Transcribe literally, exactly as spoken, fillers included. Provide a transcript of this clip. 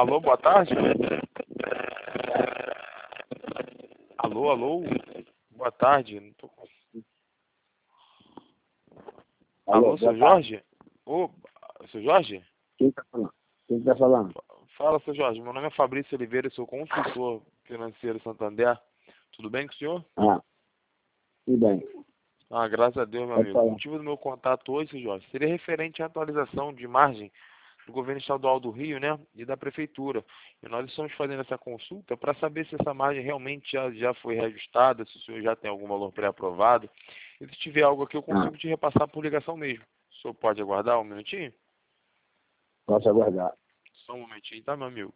Alô, boa tarde. Alô, alô. Boa tarde. Não tô... Alô, Alô, seu boa tarde. Jorge? Ô, seu Jorge? Quem tá falando? Quem tá falando? Fala, seu Jorge. Meu nome é Fabrício Oliveira, eu sou consultor financeiro Santander. Tudo bem com o senhor? Ah, tudo bem. Ah, graças a Deus, meu Pode amigo. O falar. motivo do meu contato hoje, seu Jorge, seria referente à atualização de margem do governo estadual do Rio, né, e da prefeitura. E nós estamos fazendo essa consulta para saber se essa margem realmente já, já foi reajustada, se o senhor já tem algum valor pré-aprovado. E se tiver algo aqui, eu Ah, consigo te repassar por ligação mesmo. O senhor pode aguardar um minutinho? posso aguardar. Só um momentinho, tá, meu amigo?